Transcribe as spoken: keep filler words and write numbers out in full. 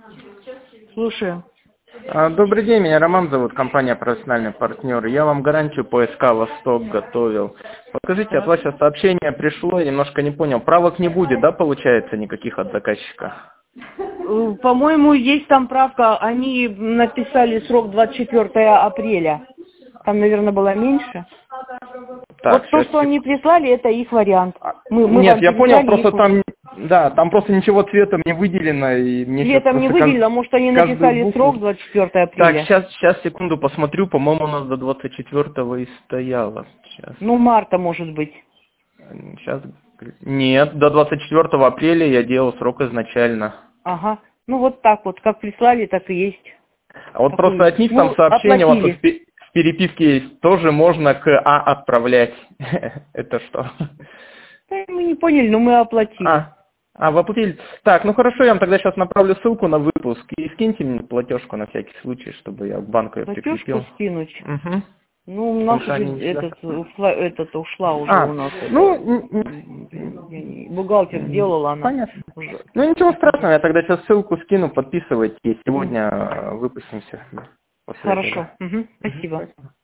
Слушаю. А, Добрый день, меня Роман зовут, компания «Профессиональный партнер». Я вам гарантию по СК «Восток» готовил. Покажите, от вас сейчас сообщение пришло, я немножко не понял. Правок не будет, да, получается, никаких от заказчика? Э, По-моему, есть там правка. Они написали срок двадцать четвёртое апреля. Там, наверное, было меньше. Так, Вот то, сейчас. что они прислали, это их вариант. Мы, мы Нет, вам я понял, передали просто их. там, да, там просто ничего цветом не выделено, и мне сейчас Цветом не просто выделено, кажд- может, они каждую написали букву... срок двадцать четвёртое Так, апреля. сейчас, сейчас, секунду, посмотрю, по-моему, у нас до двадцать четвёртого и стояло. Сейчас. Ну, марта, может быть. Сейчас. Нет, до двадцать четвёртого апреля я делал срок изначально. Ага. Ну, вот так вот, как прислали, так и есть. А вот Такой. просто от них там Ну, сообщение, у вас тут в оплатили. пе- в переписке есть, тоже можно к А отправлять. Это что? Да, мы не поняли, но мы оплатили. А, а, вы оплатили. Так, ну хорошо, я вам тогда сейчас направлю ссылку на выпуск и скиньте мне платежку на всякий случай, чтобы я к банку ее Платежку прикрепил. скинуть. Угу. Ну, у Потому нас что уже они не всегда... этот, ушла, этот ушла уже А, у нас. ну, Это, н- н- я не- бухгалтер сделала она. понятно. Уже. Ну ничего страшного, я тогда сейчас ссылку скину, подписывайтесь, и сегодня э, выпустимся после Хорошо. этого. Мгм. Мгм, Спасибо. спасибо.